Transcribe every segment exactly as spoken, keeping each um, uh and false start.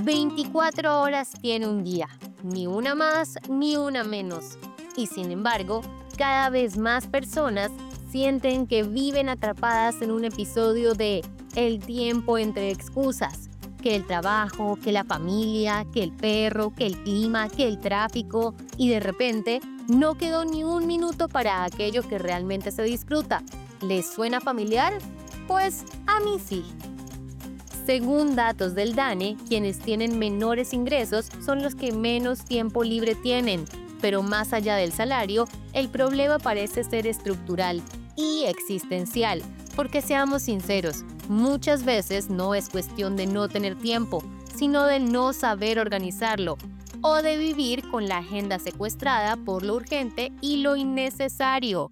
veinticuatro horas tiene un día, ni una más ni una menos. Y sin embargo, cada vez más personas sienten que viven atrapadas en un episodio de el tiempo entre excusas, que el trabajo, que la familia, que el perro, que el clima, que el tráfico, y de repente no quedó ni un minuto para aquello que realmente se disfruta. ¿Les suena familiar? Pues a mí sí. Según datos del DANE, quienes tienen menores ingresos son los que menos tiempo libre tienen, pero más allá del salario, el problema parece ser estructural y existencial, porque seamos sinceros, muchas veces no es cuestión de no tener tiempo, sino de no saber organizarlo, o de vivir con la agenda secuestrada por lo urgente y lo innecesario.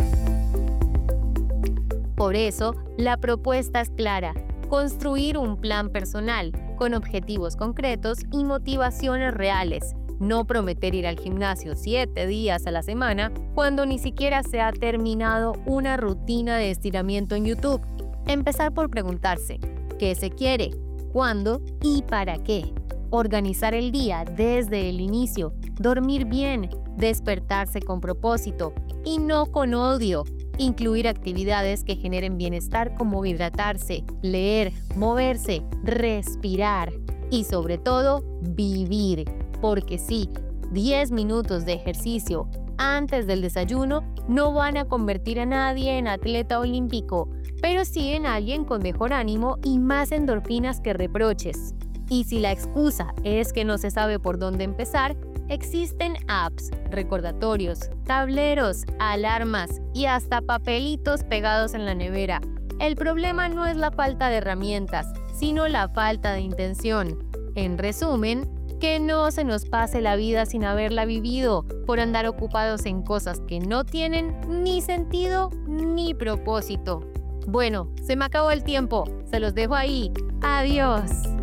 Por eso, la propuesta es clara: construir un plan personal con objetivos concretos y motivaciones reales. No prometer ir al gimnasio siete días a la semana cuando ni siquiera se ha terminado una rutina de estiramiento en YouTube. Empezar por preguntarse qué se quiere, cuándo y para qué. Organizar el día desde el inicio, dormir bien, despertarse con propósito y no con odio. Incluir actividades que generen bienestar como hidratarse, leer, moverse, respirar y sobre todo vivir. Porque sí, diez minutos de ejercicio antes del desayuno no van a convertir a nadie en atleta olímpico, pero sí en alguien con mejor ánimo y más endorfinas que reproches. Y si la excusa es que no se sabe por dónde empezar, existen apps, recordatorios, tableros, alarmas y hasta papelitos pegados en la nevera. El problema no es la falta de herramientas, sino la falta de intención. En resumen, que no se nos pase la vida sin haberla vivido, por andar ocupados en cosas que no tienen ni sentido ni propósito. Bueno, se me acabó el tiempo. Se los dejo ahí. Adiós.